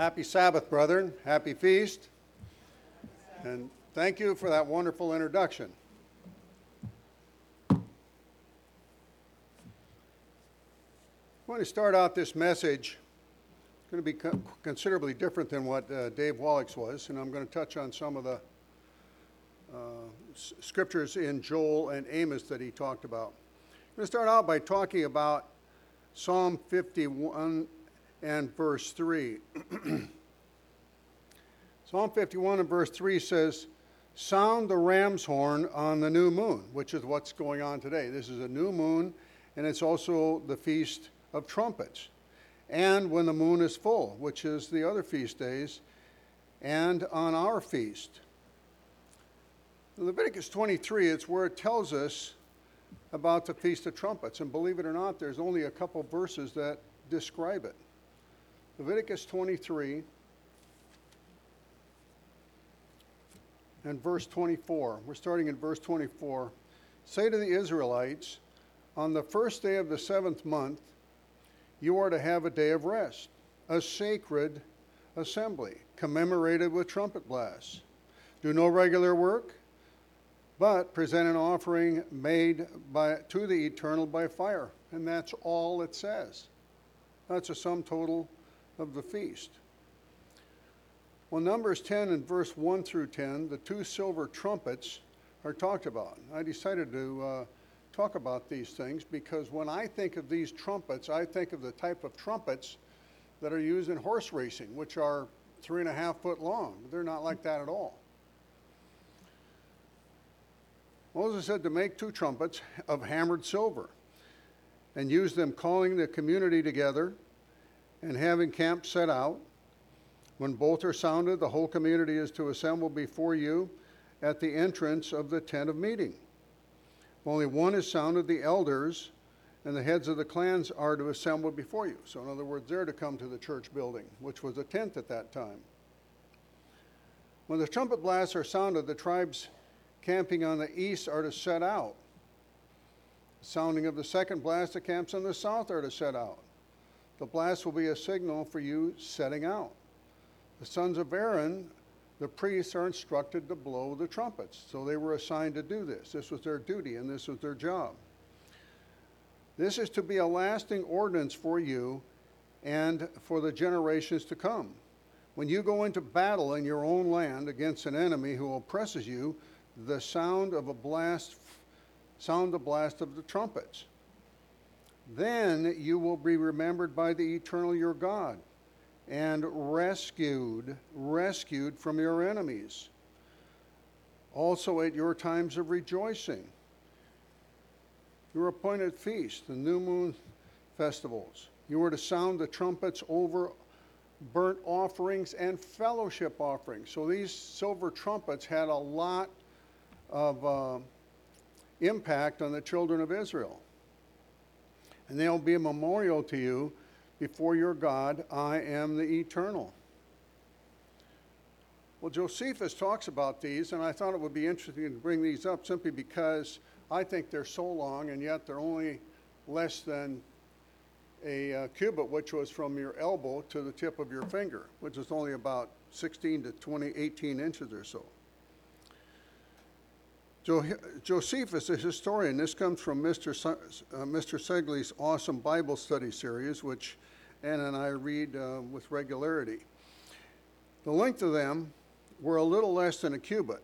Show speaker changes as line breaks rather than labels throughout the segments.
Happy Sabbath, brethren. Happy feast. And thank you for that wonderful introduction. I'm going to start out this message. It's going to be considerably different than what Dave Wallach's was, and I'm going to touch on some of the scriptures in Joel and Amos that he talked about. I'm going to start out by talking about Psalm 51 and verse 3. Psalm 51 and verse 3 says, "Sound the ram's horn on the new moon," which is what's going on today. This is a new moon, and it's also the Feast of Trumpets. And when the moon is full, which is the other feast days, and on our feast. In Leviticus 23, it's where it tells us about the Feast of Trumpets. And believe it or not, there's only a couple verses that describe it. Leviticus 23 and verse 24. We're starting in verse 24. "Say to the Israelites, on the first day of the 7th month, you are to have a day of rest, a sacred assembly, commemorated with trumpet blasts. Do no regular work, but present an offering made to the Eternal by fire." And that's all it says. That's a sum total of the feast. Well, Numbers 10 and verse 1 through 10, the two silver trumpets are talked about. I decided to talk about these things because when I think of these trumpets, I think of the type of trumpets that are used in horse racing, which are 3.5 foot long. They're not like that at all. Moses said to make 2 trumpets of hammered silver and use them, calling the community together and having camp set out. When both are sounded, the whole community is to assemble before you at the entrance of the tent of meeting. If only one is sounded, the elders and the heads of the clans are to assemble before you. So in other words, they're to come to the church building, which was a tent at that time. When the trumpet blasts are sounded, the tribes camping on the east are to set out. The sounding of the second blast, the camps on the south are to set out. The blast will be a signal for you setting out. The sons of Aaron, the priests, are instructed to blow the trumpets. So they were assigned to do this. This was their duty and this was their job. This is to be a lasting ordinance for you and for the generations to come. When you go into battle in your own land against an enemy who oppresses you, sound the blast of the trumpets. Then you will be remembered by the Eternal your God and rescued from your enemies. Also at your times of rejoicing, your appointed feasts, the new moon festivals, you are to sound the trumpets over burnt offerings and fellowship offerings. So these silver trumpets had a lot of impact on the children of Israel. And they'll be a memorial to you before your God. I am the Eternal. Well, Josephus talks about these, and I thought it would be interesting to bring these up simply because I think they're so long, and yet they're only less than a cubit, which was from your elbow to the tip of your finger, which is only about 16 to 18 inches or so. Josephus, a historian, this comes from Mr. Segley's awesome Bible study series, which Anna and I read with regularity. The length of them were a little less than a cubit.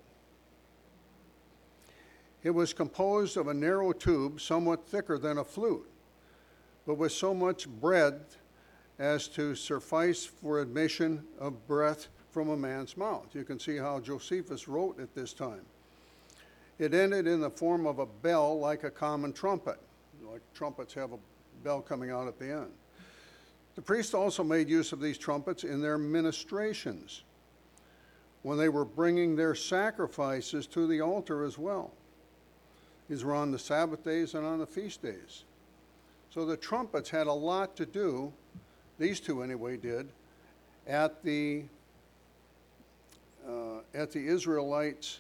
It was composed of a narrow tube, somewhat thicker than a flute, but with so much breadth as to suffice for admission of breath from a man's mouth. You can see how Josephus wrote at this time. It ended in the form of a bell like a common trumpet. Like trumpets have a bell coming out at the end. The priests also made use of these trumpets in their ministrations when they were bringing their sacrifices to the altar as well. These were on the Sabbath days and on the feast days. So the trumpets had a lot to do, these two anyway did, at the Israelites'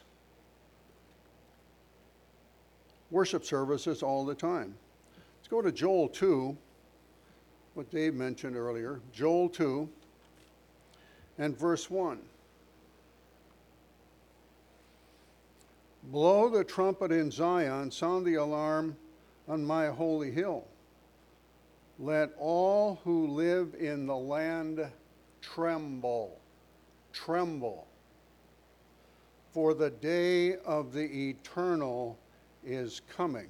worship services all the time. Let's go to Joel 2, what Dave mentioned earlier. Joel 2. and verse 1. Blow the trumpet in Zion, sound the alarm on my holy hill. Let all who live in the land tremble, tremble. For the day of the eternal is coming.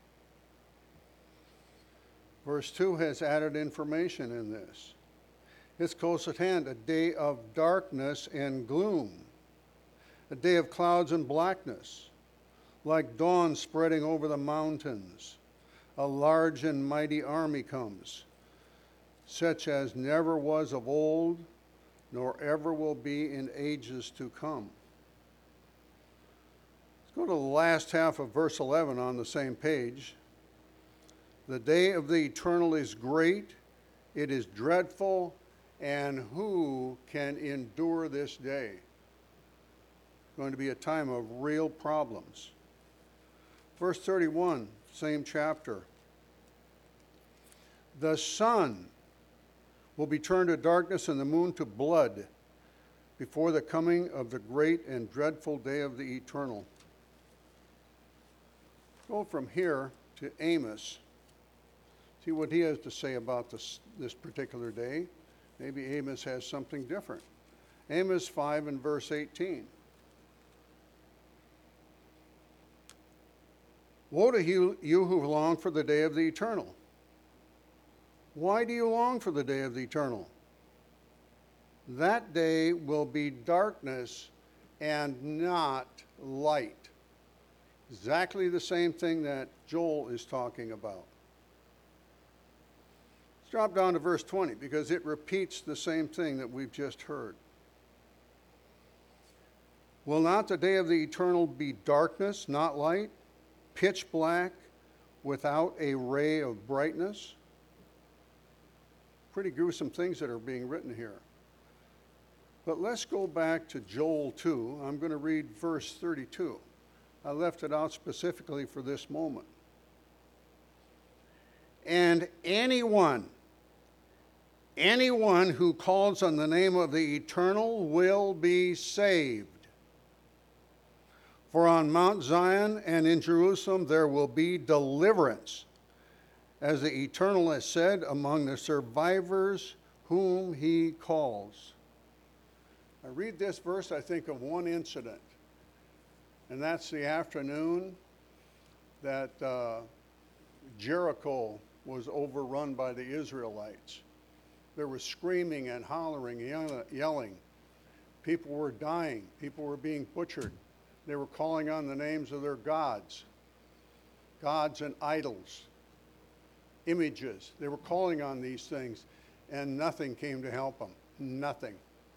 Verse 2 has added information in this. It's close at hand, a day of darkness and gloom, a day of clouds and blackness, like dawn spreading over the mountains. A large and mighty army comes, such as never was of old, nor ever will be in ages to come. Let's go to the last half of verse 11 on the same page. The day of the eternal is great, it is dreadful, and who can endure this day? It's going to be a time of real problems. Verse 31, same chapter. The sun will be turned to darkness and the moon to blood before the coming of the great and dreadful day of the eternal. Go from here to Amos. See what he has to say about this particular day. Maybe Amos has something different. Amos 5 and verse 18. Woe to you who long for the day of the eternal. Why do you long for the day of the eternal? That day will be darkness and not light. Exactly the same thing that Joel is talking about. Let's drop down to verse 20 because it repeats the same thing that we've just heard. Will not the day of the eternal be darkness, not light, pitch black, without a ray of brightness? Pretty gruesome things that are being written here. But let's go back to Joel 2. I'm going to read verse 32. I left it out specifically for this moment. And anyone who calls on the name of the Eternal will be saved. For on Mount Zion and in Jerusalem there will be deliverance, as the Eternal has said, among the survivors whom he calls. I read this verse, I think of one incident, and that's the afternoon that Jericho was overrun by the Israelites. There was screaming and hollering, yelling. People were dying. People were being butchered. They were calling on the names of their gods and idols, images. They were calling on these things, and nothing came to help them. Nothing.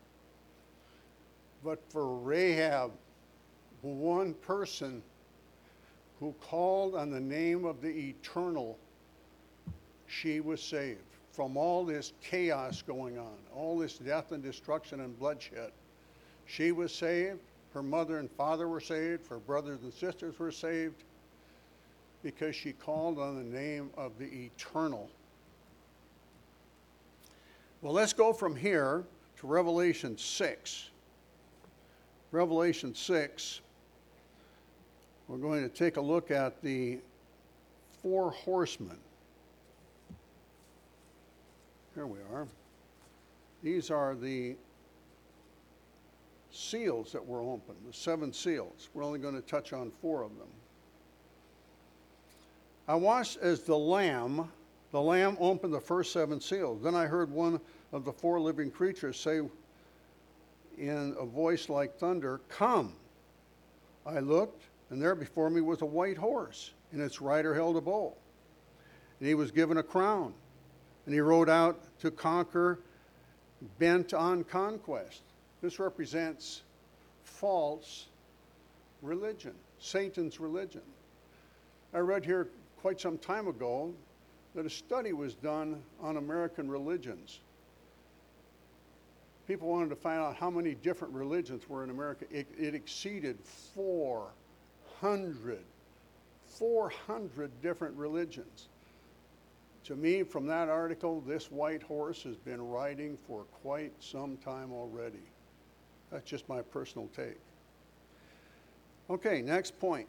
But for Rahab, one person who called on the name of the Eternal, she was saved from all this chaos going on, all this death and destruction and bloodshed. She was saved. Her mother and father were saved. Her brothers and sisters were saved because she called on the name of the Eternal. Well, let's go from here to Revelation 6. Revelation 6, we're going to take a look at the four horsemen. Here we are. These are the seals that were opened, the seven seals. We're only going to touch on four of them. I watched as the Lamb opened the first seven seals. Then I heard one of the four living creatures say in a voice like thunder, "Come." I looked, and there before me was a white horse, and its rider held a bow. And he was given a crown, and he rode out to conquer, bent on conquest. This represents false religion, Satan's religion. I read here quite some time ago that a study was done on American religions. People wanted to find out how many different religions were in America. It exceeded 400 different religions. To me, from that article, this white horse has been riding for quite some time already. That's just my personal take. Okay, next point.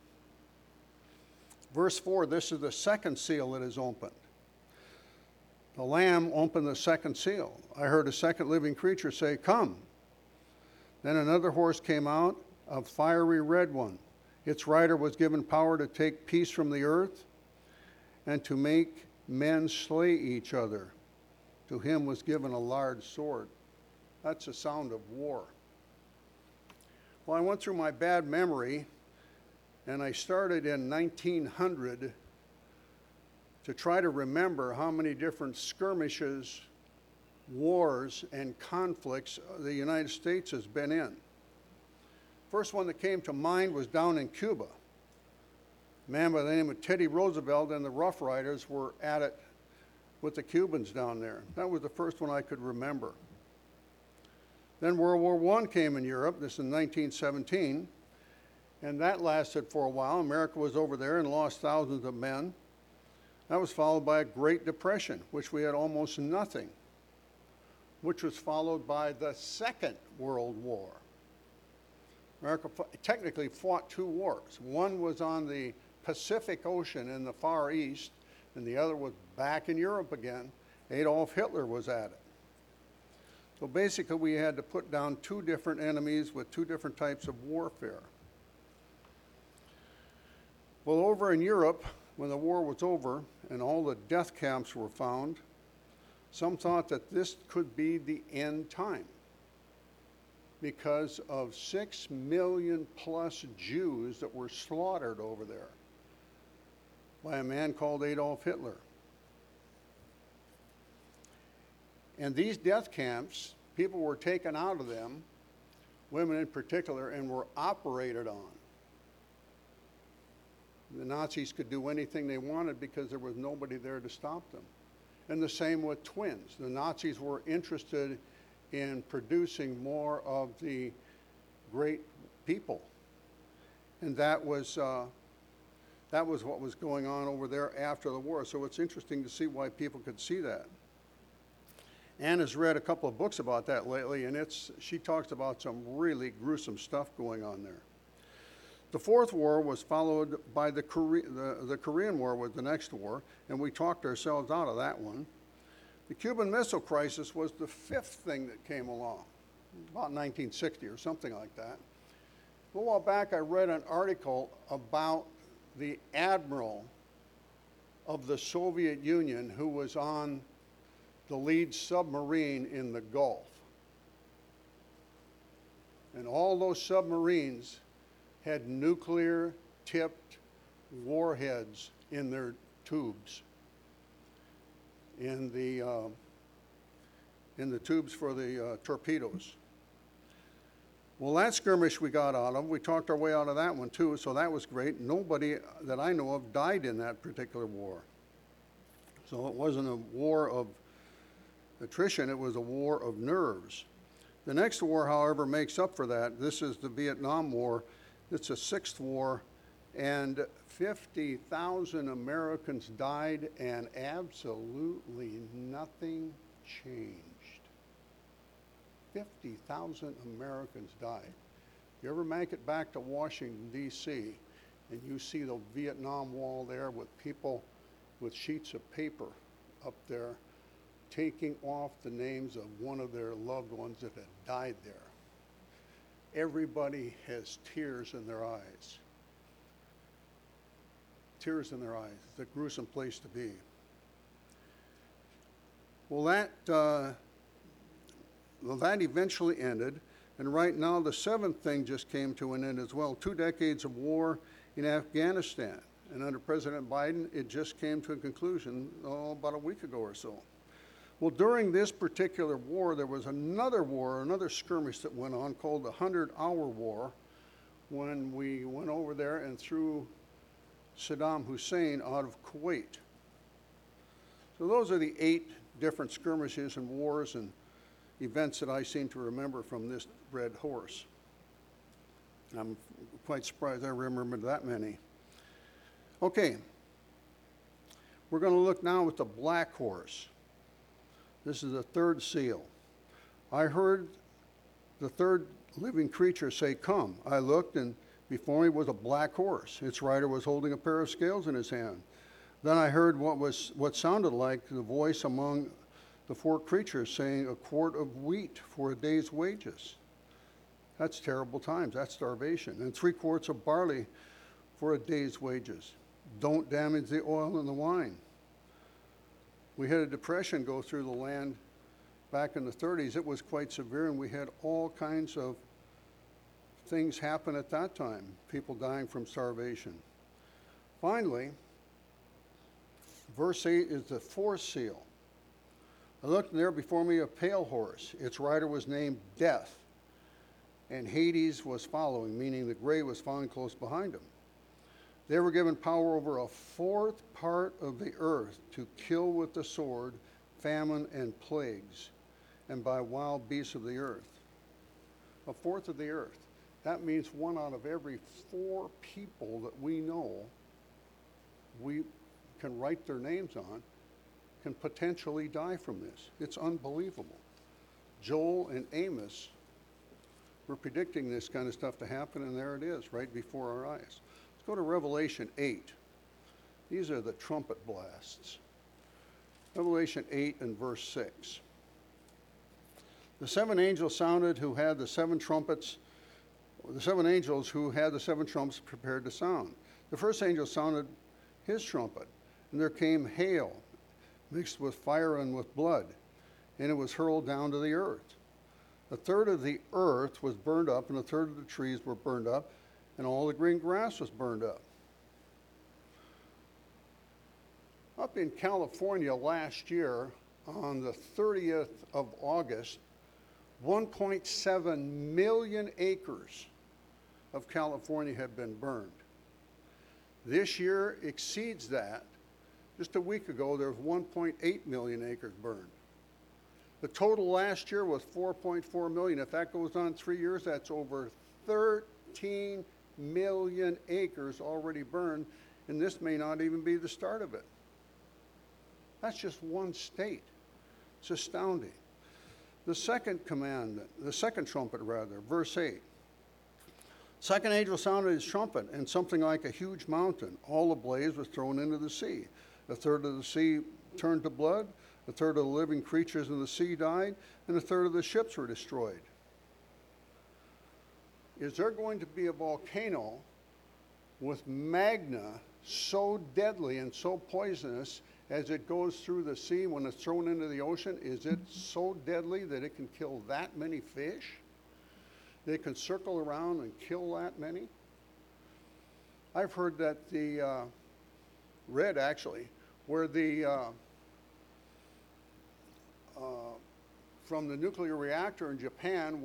Verse 4, this is the second seal that is opened. The Lamb opened the second seal. I heard a second living creature say, "Come." Then another horse came out, a fiery red one. Its rider was given power to take peace from the earth and to make men slay each other. To him was given a large sword. That's the sound of war. Well, I went through my bad memory, and I started in 1900 to try to remember how many different skirmishes, wars, and conflicts the United States has been in. First one that came to mind was down in Cuba. A man by the name of Teddy Roosevelt and the Rough Riders were at it with the Cubans down there. That was the first one I could remember. Then World War I came in Europe, this in 1917, and that lasted for a while. America was over there and lost thousands of men. That was followed by a Great Depression, which we had almost nothing, which was followed by the Second World War. America technically fought two wars. One was on the Pacific Ocean in the Far East, and the other was back in Europe again. Adolf Hitler was at it. So basically we had to put down two different enemies with two different types of warfare. Well, over in Europe, when the war was over and all the death camps were found, some thought that this could be the end time because of 6 million plus Jews that were slaughtered over there by a man called Adolf Hitler. And these death camps, people were taken out of them, women in particular, and were operated on. The Nazis could do anything they wanted because there was nobody there to stop them. And the same with twins. The Nazis were interested in producing more of the great people. And that was what was going on over there after the war. So it's interesting to see why people could see that. Ann has read a couple of books about that lately, and she talks about some really gruesome stuff going on there. The Fourth War was followed by the Korean War was the next war, and we talked ourselves out of that one. The Cuban Missile Crisis was the fifth thing that came along, about 1960 or something like that. A while back I read an article about the admiral of the Soviet Union who was on the lead submarine in the Gulf. And all those submarines had nuclear-tipped warheads in their tubes, in the tubes for the torpedoes. Well, that skirmish we got out of, we talked our way out of that one too, so that was great. Nobody that I know of died in that particular war. So it wasn't a war of attrition, it was a war of nerves. The next war, however, makes up for that. This is the Vietnam War. It's a sixth war, and 50,000 Americans died, and absolutely nothing changed. 50,000 Americans died. You ever make it back to Washington, D.C., and you see the Vietnam Wall there with people with sheets of paper up there taking off the names of one of their loved ones that had died there. Everybody has tears in their eyes. Tears in their eyes. It's a gruesome place to be. Well, that eventually ended, and right now the seventh thing just came to an end as well. 2 decades of war in Afghanistan, and under President Biden, it just came to a conclusion about a week ago or so. Well, during this particular war, there was another skirmish that went on called the 100-Hour War, when we went over there and threw Saddam Hussein out of Kuwait. So those are the 8 different skirmishes and wars and events that I seem to remember from this red horse. I'm quite surprised I remembered that many. Okay. We're going to look now at the black horse. This is the third seal. I heard the third living creature say, "Come." I looked, and before me was a black horse. Its rider was holding a pair of scales in his hand. Then I heard what sounded like the voice among the four creatures saying, "A quart of wheat for a day's wages." That's terrible times. That's starvation. And 3 quarts of barley for a day's wages. Don't damage the oil and the wine. We had a depression go through the land back in the 30s. It was quite severe, and we had all kinds of things happen at that time, people dying from starvation. Finally, verse 8 is the fourth seal. I looked, and there before me a pale horse. Its rider was named Death, and Hades was following, meaning the grave was following close behind him. They were given power over a fourth part of the earth to kill with the sword, famine, and plagues, and by wild beasts of the earth. A fourth of the earth. That means 1 out of every 4 people that we know we can write their names on can potentially die from this. It's unbelievable. Joel and Amos were predicting this kind of stuff to happen, and there it is, right before our eyes. Let's go to Revelation 8. These are the trumpet blasts. Revelation 8 and verse 6. The 7 angels sounded who had the 7 trumpets, the 7 angels who had the 7 trumpets prepared to sound. The first angel sounded his trumpet, and there came hail mixed with fire and with blood, and it was hurled down to the earth. A third of the earth was burned up, and a third of the trees were burned up, and all the green grass was burned up. Up in California last year, on the 30th of August, 1.7 million acres of California had been burned. This year exceeds that. Just a week ago, there was 1.8 million acres burned. The total last year was 4.4 million. If that goes on 3 years, that's over 13 million acres already burned, and this may not even be the start of it. That's just one state. It's astounding. The second trumpet, verse 8. Second angel sounded his trumpet, and something like a huge mountain, all ablaze, was thrown into the sea. A third of the sea turned to blood, a third of the living creatures in the sea died, and a third of the ships were destroyed. Is there going to be a volcano with magma so deadly and so poisonous as it goes through the sea when it's thrown into the ocean? Is it so deadly that it can kill that many fish? They can circle around and kill that many? I've heard that where from the nuclear reactor in Japan,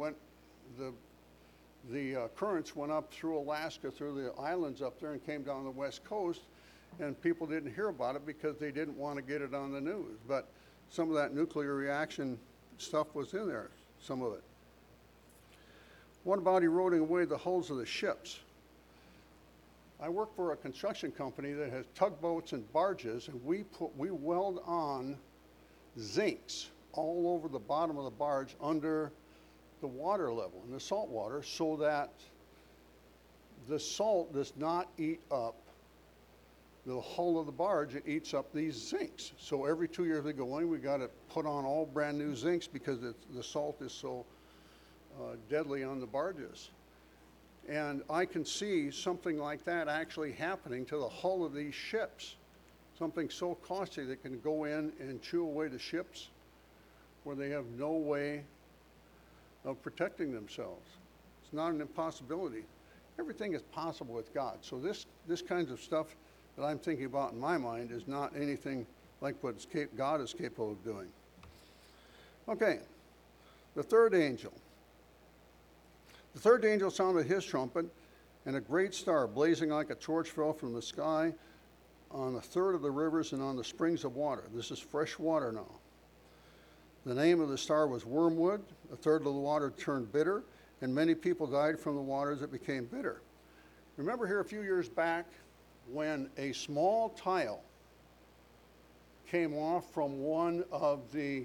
the currents went up through Alaska, through the islands up there, and came down the west coast, and people didn't hear about it because they didn't want to get it on the news. But some of that nuclear reaction stuff was in there, some of it. What about eroding away the hulls of the ships? I work for a construction company that has tugboats and barges, and we weld on zincs all over the bottom of the barge under the water level, in the salt water, so that the salt does not eat up the hull of the barge. It eats up these zincs. So every 2 years we go in, we got to put on all brand new zincs because the salt is so deadly on the barges. And I can see something like that actually happening to the hull of these ships. Something so costly that can go in and chew away the ships where they have no way of protecting themselves. It's not an impossibility. Everything is possible with God. So this kinds of stuff that I'm thinking about in my mind is not anything like what God is capable of doing. Okay, the third angel. The third angel sounded his trumpet, and a great star, blazing like a torch, fell from the sky on a third of the rivers and on the springs of water. This is fresh water now. The name of the star was Wormwood. A third of the water turned bitter, and many people died from the waters that became bitter. Remember here a few years back when a small tile came off from one of the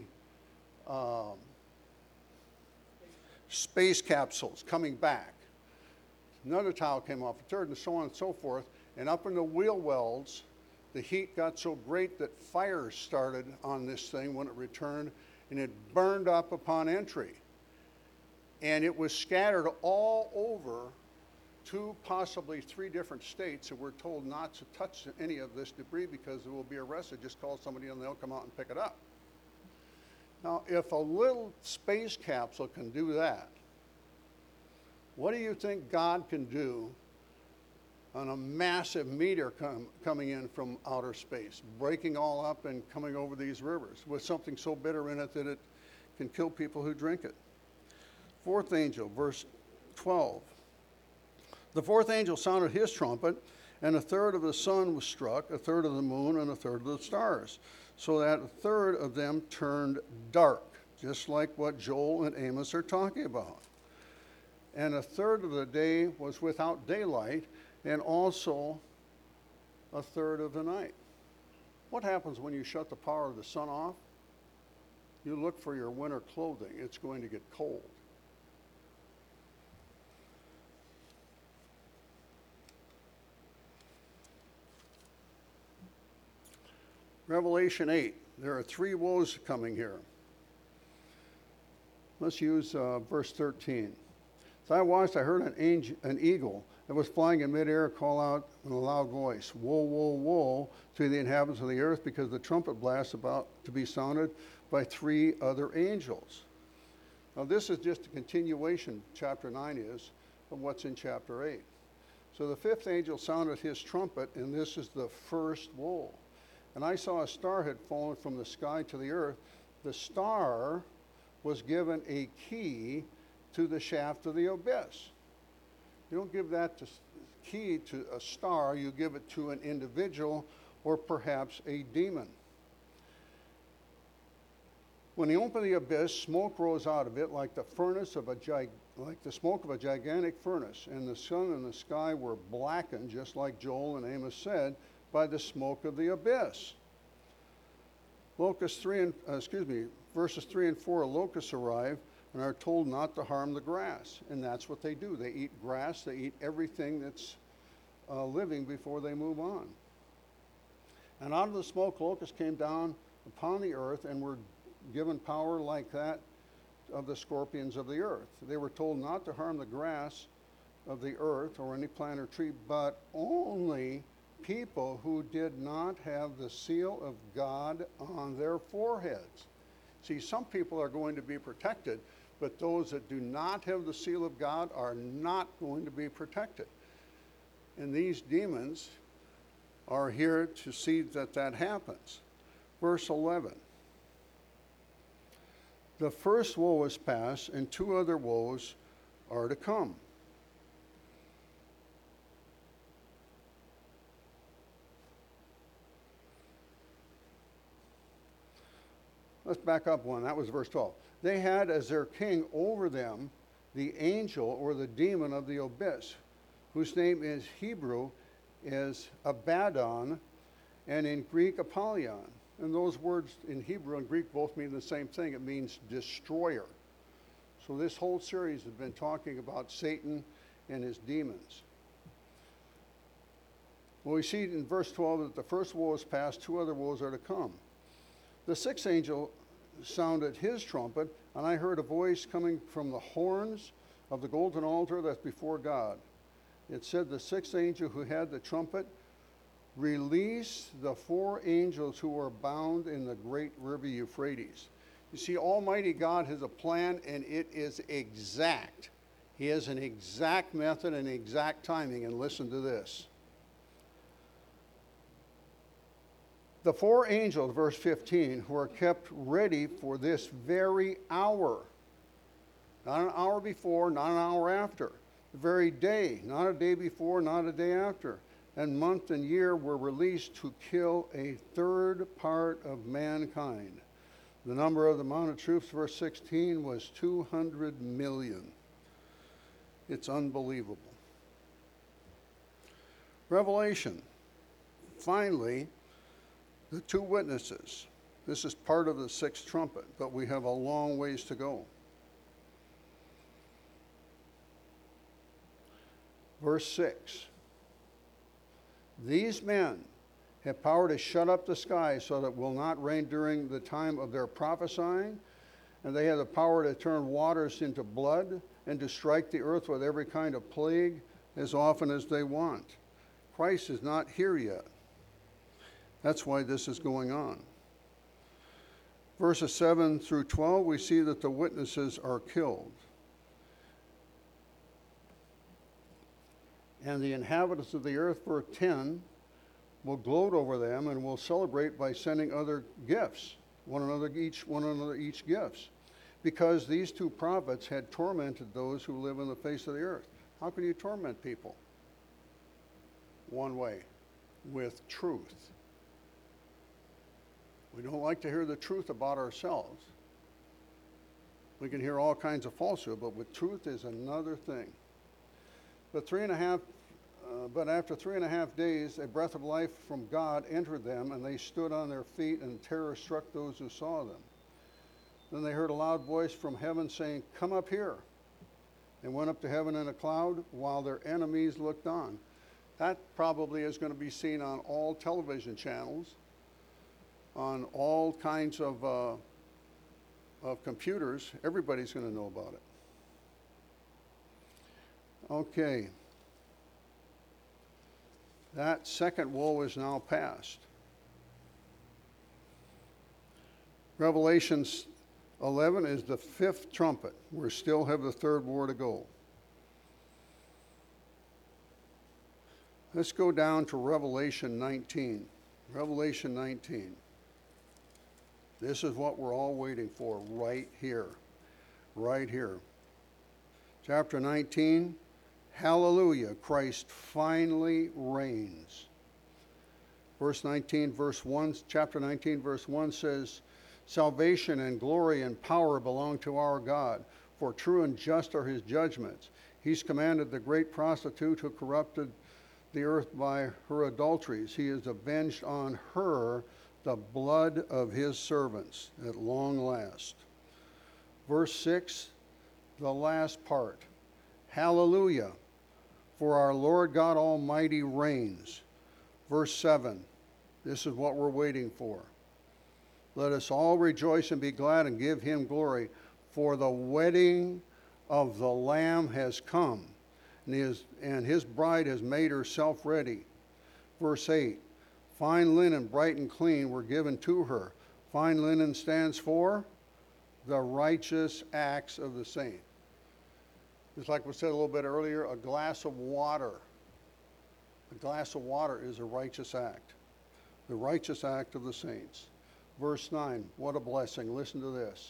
space capsules coming back. Another towel came off, a third, and so on and so forth. And up in the wheel wells, the heat got so great that fires started on this thing when it returned, and it burned up upon entry. And it was scattered all over 2, possibly 3 different states, and we're told not to touch any of this debris because it will be arrested. Just call somebody and they'll come out and pick it up. Now, if a little space capsule can do that, what do you think God can do on a massive meteor coming in from outer space, breaking all up and coming over these rivers with something so bitter in it that it can kill people who drink it? Fourth angel, verse 12. The fourth angel sounded his trumpet, and a third of the sun was struck, a third of the moon, and a third of the stars, so that a third of them turned dark, just like what Joel and Amos are talking about. And a third of the day was without daylight, and also a third of the night. What happens when you shut the power of the sun off? You look for your winter clothing. It's going to get cold. Revelation 8. There are 3 woes coming here. Let's use verse 13. As I watched, I heard an eagle that was flying in midair call out in a loud voice, "Woe, woe, woe to the inhabitants of the earth, because the trumpet blast about to be sounded by 3 other angels." Now this is just a continuation, chapter 9 is, of what's in chapter 8. So the 5th angel sounded his trumpet, and this is the first woe. And I saw a star had fallen from the sky to the earth. The star was given a key to the shaft of the abyss. You don't give that key to a star, you give it to an individual or perhaps a demon. When he opened the abyss, smoke rose out of it like the smoke of a gigantic furnace, and the sun and the sky were blackened, just like Joel and Amos said, by the smoke of the abyss. Verses 3 and 4, locusts arrive and are told not to harm the grass. And that's what they do. They eat grass, they eat everything that's living before they move on. And out of the smoke, locusts came down upon the earth and were given power like that of the scorpions of the earth. They were told not to harm the grass of the earth or any plant or tree, but only people who did not have the seal of God on their foreheads. See, some people are going to be protected, but those that do not have the seal of God are not going to be protected. And these demons are here to see that that happens. Verse 11. The first woe is past, and 2 other woes are to come. Let's back up one. That was verse 12. They had as their king over them the angel or the demon of the abyss, whose name in Hebrew is Abaddon, and in Greek Apollyon. And those words in Hebrew and Greek both mean the same thing. It means destroyer. So this whole series has been talking about Satan and his demons. Well, we see in verse 12 that the first woe is past, 2 other woes are to come. The 6th angel sounded his trumpet, and I heard a voice coming from the horns of the golden altar that's before God. It said, the 6th angel who had the trumpet, release the 4 angels who are bound in the great river Euphrates. You see, Almighty God has a plan, and it is exact. He has an exact method and exact timing, and listen to this. The 4 angels, verse 15, who are kept ready for this very hour. Not an hour before, not an hour after. The very day, not a day before, not a day after. And month and year were released to kill a third part of mankind. The number of the mounted troops, verse 16, was 200 million. It's unbelievable. Revelation. Finally, The two witnesses. This is part of the sixth trumpet, but we have a long ways to go. Verse 6. These men have power to shut up the sky so that it will not rain during the time of their prophesying, and they have the power to turn waters into blood and to strike the earth with every kind of plague as often as they want. Christ is not here yet. That's why this is going on. Verses 7 through 12, we see that the witnesses are killed. And the inhabitants of the earth, verse 10, will gloat over them and will celebrate by sending other gifts, one another each gifts, because these two prophets had tormented those who live on the face of the earth. How can you torment people? One way, with truth. We don't like to hear the truth about ourselves. We can hear all kinds of falsehood, but with truth is another thing. But after 3.5 days, a breath of life from God entered them, and they stood on their feet, and terror struck those who saw them. Then they heard a loud voice from heaven saying, "Come up here," and went up to heaven in a cloud while their enemies looked on. That probably is going to be seen on all television channels, on all kinds of computers. Everybody's going to know about it. Okay. That second woe is now past. Revelation 11 is the fifth trumpet. We still have the third war to go. Let's go down to Revelation 19. Revelation 19. This is what we're all waiting for right here. Right here. Chapter 19. Hallelujah, Christ finally reigns. Chapter 19, verse 1 says, "Salvation and glory and power belong to our God, for true and just are his judgments. He's commanded the great prostitute who corrupted the earth by her adulteries. He has avenged on her the blood of his servants at long last." Verse 6, the last part. Hallelujah, for our Lord God Almighty reigns. Verse 7, this is what we're waiting for. "Let us all rejoice and be glad and give him glory, for the wedding of the Lamb has come, and his bride has made herself ready." Verse 8, "Fine linen, bright and clean, were given to her." Fine linen stands for the righteous acts of the saint. Just like we said a little bit earlier, a glass of water. A glass of water is a righteous act. The righteous act of the saints. Verse 9, what a blessing. Listen to this.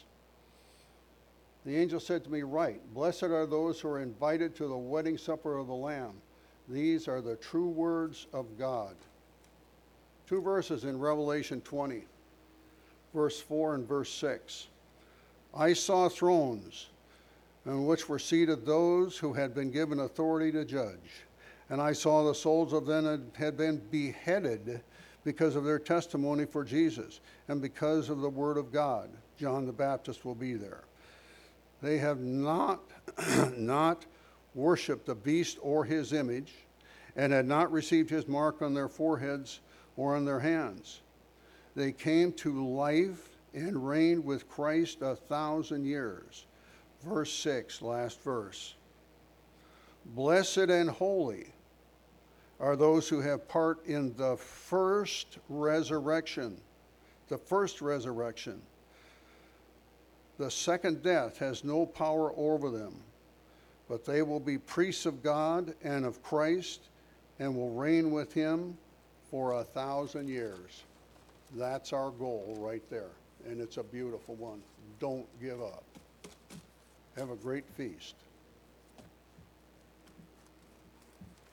"The angel said to me, 'Write, blessed are those who are invited to the wedding supper of the Lamb. These are the true words of God.'" Two verses in Revelation 20, verse 4 and verse 6. "I saw thrones, on which were seated those who had been given authority to judge. And I saw the souls of them that had been beheaded because of their testimony for Jesus and because of the word of God." John the Baptist will be there. "They have not worshipped the beast or his image, and had not received his mark on their foreheads or on their hands. They came to life and reigned with Christ 1,000 years. Verse 6, last verse. "Blessed and holy are those who have part in the first resurrection." The first resurrection. "The second death has no power over them, but they will be priests of God and of Christ, and will reign with him for 1,000 years. That's our goal right there, and it's a beautiful one. Don't give up. Have a great feast.